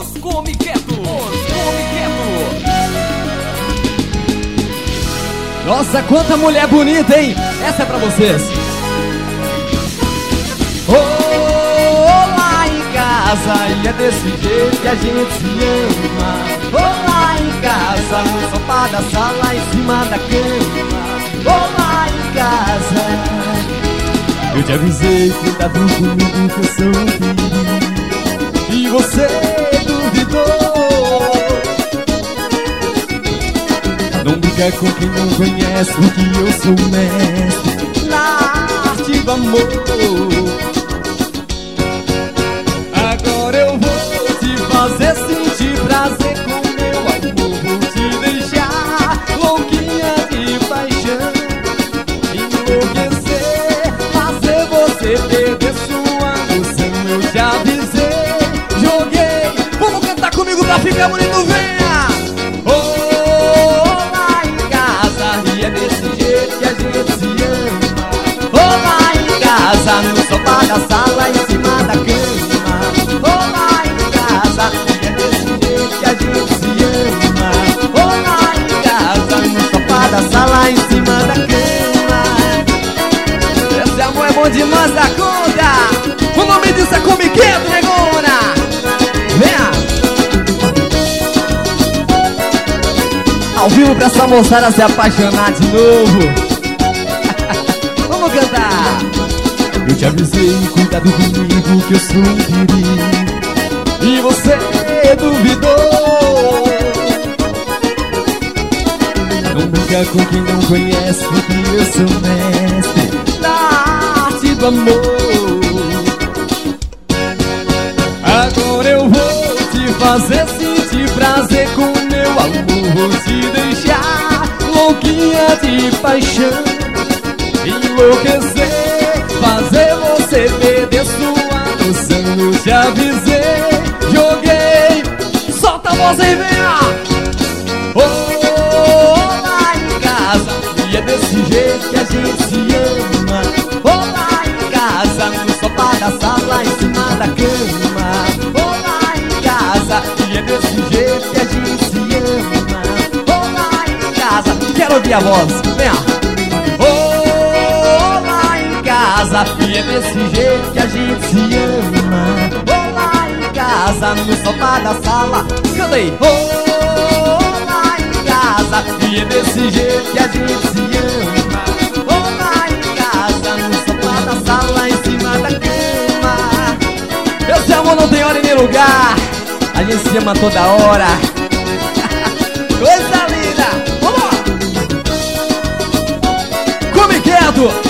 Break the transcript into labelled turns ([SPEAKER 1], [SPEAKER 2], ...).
[SPEAKER 1] Os Come Quieto. Nossa, quanta mulher bonita, hein? Essa é pra vocês. Lá em casa, e é desse jeito que a gente se ama. Lá em casa, no sofá da sala, em cima da cama. Lá em casa, eu te avisei, cuidado comigo que eu sou um perigo. E você duvidou. Não brinca com quem não conhece, porque eu sou mestre na arte do amor. Agora eu vou te fazer sentir prazer com meu amor. Vou te deixar louquinha de paixão, enlouquecer, fazer você perder sua noção. Eu te avisei, joguei. Vamos cantar comigo pra ficar bonito, venha! Lá em casa, e é desse jeito que a gente se ama. Lá em casa, no sofá da sala, em cima da cama. Lá em casa, e é desse jeito que a gente se ama. Lá em casa, no sofá da sala, em cima da cama. Esse amor é bom demais da conta. O nome disso é Come Quieto, negona. Venha! Ao vivo pra essa moçada se apaixonar de novo. Vamos cantar. Eu te avisei, cuidado comigo que eu sou um perigo. E você duvidou. Não brinca com quem não conhece, porque eu sou mestre na arte do amor. Agora eu vou te fazer sentir prazer com meu amor. Vou te deixar louquinha de paixão, enlouquecer, fazer você perder sua noção. Eu te avisei, joguei. Solta a voz aí, venha! Lá em casa, e é desse jeito que a gente se ama. Lá em casa, no sofá da sala, em cima da cama. Lá em casa, e é desse jeito que a gente se ama. Lá em casa, quero ouvir a voz, venha! Lá em casa, e é desse jeito que a gente se ama. Lá em casa, no sofá da sala, canta aí! Lá em casa, e é desse jeito que a gente se ama. Lá em casa, no sofá da sala, em cima da cama. Esse amor não tem hora e nem lugar, a gente se ama toda hora. Coisa linda! Vamos lá! Come Quieto!